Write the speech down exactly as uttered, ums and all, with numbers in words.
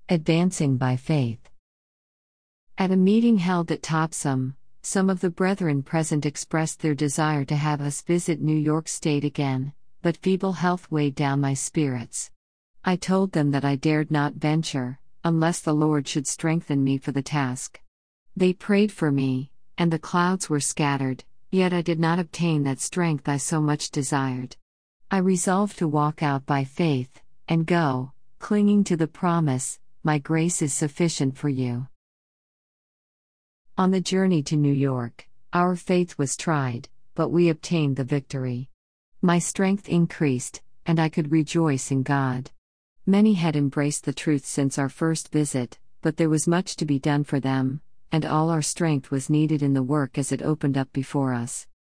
Advancing by Faith. At a meeting held at Topsom, some of the brethren present expressed their desire to have us visit New York State again, but feeble health weighed down my spirits. I told them that I dared not venture, unless the Lord should strengthen me for the task. They prayed for me, and the clouds were scattered, yet I did not obtain that strength I so much desired. I resolved to walk out by faith, and go, clinging to the promise, "My grace is sufficient for you." On the journey to New York, our faith was tried, but we obtained the victory. My strength increased, and I could rejoice in God. Many had embraced the truth since our first visit, but there was much to be done for them, and all our strength was needed in the work as it opened up before us.